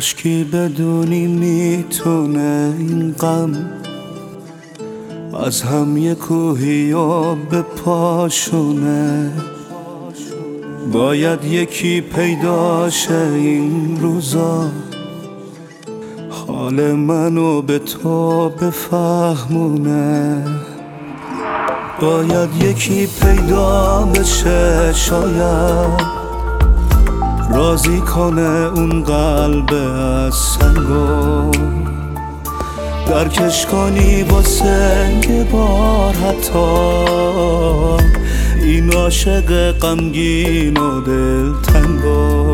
کاشکی بدونی میتونه این غم از هم یه کوهی و به پاشونه. باید یکی پیداشه این روزا حال منو به تو بفهمونه. باید یکی پیدا بشه شاید راضی کنه اون قلب از سنگو، درکش کنی واسه یه بار حتی این عاشق غمگین و دلتنگو.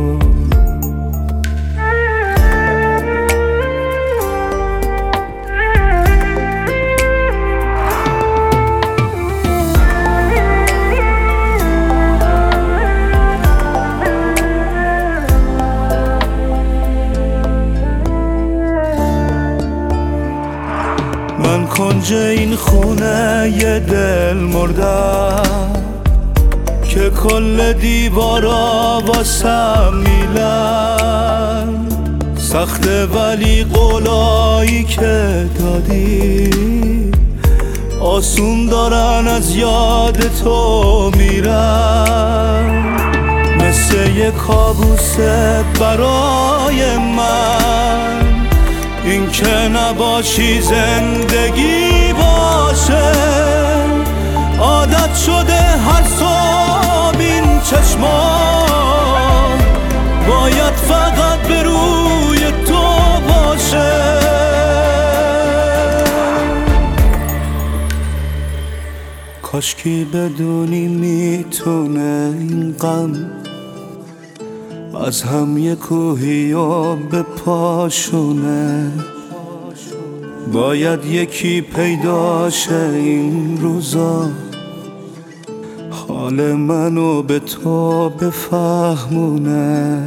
من کنج این خونه یه دل مردم که کل دیوارا واسم میلن. سخته ولی قولایی که دادی آسون دارن از یاد تو میرن. مثل یه کابوسه برای من این که نباشی زندگی باشه. عادت شده هر صبح این چشمان باید فقط به روی تو باشه. کاشکی بدونی میتونه این غم از هم یه کوهی و به پاشونه. باید یکی پیداشه این روزا حال منو به تو بفهمونه.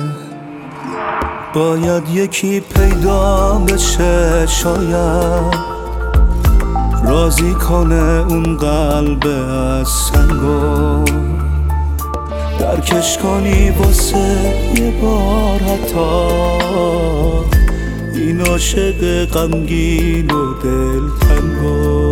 باید یکی پیدا بشه شاید راضی کنه اون قلب از سنگو، درکش کنی واسه یه بار حتی این عاشق غمگین و دلتنگو.